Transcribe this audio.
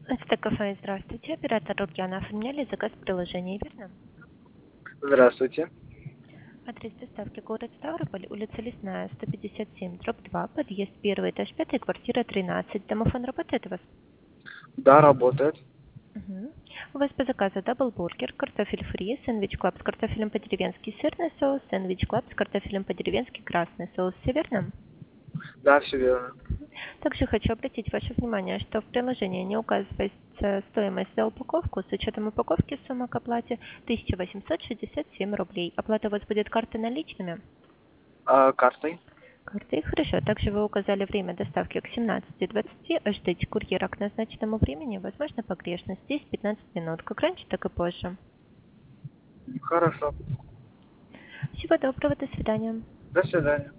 Это кафе, здравствуйте. Оператор Ульяна, оформляли заказ в приложении, верно? Здравствуйте. Адрес доставки город Ставрополь, улица Лесная, 157, дробь 2, подъезд 1, этаж 5, квартира 13. Домофон работает у вас? Да, работает. Мгм. У вас по заказу даблбургер, картофель фри, сэндвич клаб с картофелем по-деревенски сырный соус, сэндвич клаб с картофелем по-деревенски красный соус. Все верно? Да, все верно. Также хочу обратить ваше внимание, что в приложении не указывается стоимость за упаковку. С учетом упаковки сумма к оплате 1867 рублей. Оплата у вас будет картой наличными? А картой? Картой, хорошо. Также вы указали время доставки к 17:20. Ждите курьера к назначенному времени. Возможно, погрешность. Здесь 15 минут. Как раньше, так и позже. Хорошо. Всего доброго. До свидания. До свидания.